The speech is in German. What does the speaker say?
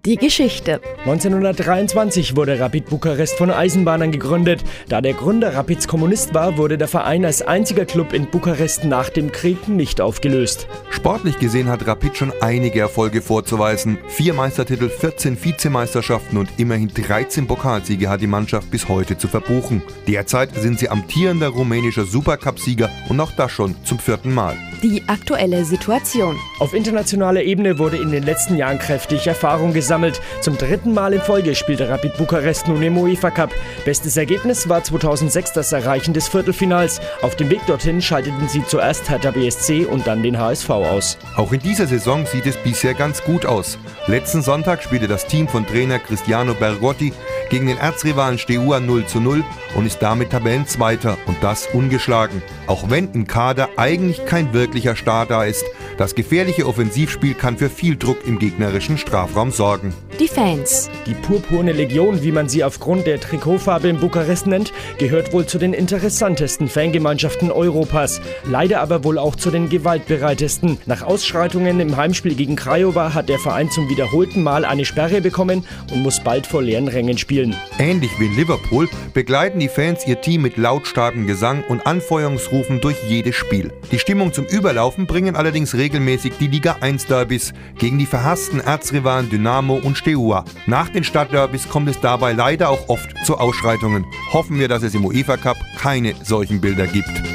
Die Geschichte. 1923 wurde Rapid Bukarest von Eisenbahnern gegründet. Da der Gründer Rapids Kommunist war, wurde der Verein als einziger Club in Bukarest nach dem Krieg nicht aufgelöst. Sportlich gesehen hat Rapid schon einige Erfolge vorzuweisen. 4 Meistertitel, 14 Vizemeisterschaften und immerhin 13 Pokalsiege hat die Mannschaft bis heute zu verbuchen. Derzeit sind sie amtierender rumänischer Supercup-Sieger und auch das schon zum 4. Mal. Die aktuelle Situation. Auf internationaler Ebene wurde in den letzten Jahren kräftig Erfahrung gesammelt. Zum 3. Mal in Folge spielte Rapid Bukarest nun im UEFA Cup. Bestes Ergebnis war 2006 das Erreichen des Viertelfinals. Auf dem Weg dorthin schalteten sie zuerst Hertha BSC und dann den HSV aus. Auch in dieser Saison sieht es bisher ganz gut aus. Letzten Sonntag spielte das Team von Trainer Cristiano Bergotti gegen den Erzrivalen Steaua 0:0 und ist damit Tabellenzweiter und das ungeschlagen. Auch wenn im Kader eigentlich kein wirklicher Star da ist, das gefährliche Offensivspiel kann für viel Druck im gegnerischen Strafraum sorgen. Die Fans. Die Purpurne Legion, wie man sie aufgrund der Trikotfarbe in Bukarest nennt, gehört wohl zu den interessantesten Fangemeinschaften Europas. Leider aber wohl auch zu den gewaltbereitesten. Nach Ausschreitungen im Heimspiel gegen Craiova hat der Verein zum wiederholten Mal eine Sperre bekommen und muss bald vor leeren Rängen spielen. Ähnlich wie in Liverpool begleiten die Fans ihr Team mit lautstarkem Gesang und Anfeuerungsrufen durch jedes Spiel. Die Stimmung zum Überlaufen bringen allerdings regelmäßig die Liga 1 Derbys gegen die verhassten Erzrivalen Dynamo und Steaua. Nach den Stadtderbys kommt es dabei leider auch oft zu Ausschreitungen. Hoffen wir, dass es im UEFA Cup keine solchen Bilder gibt.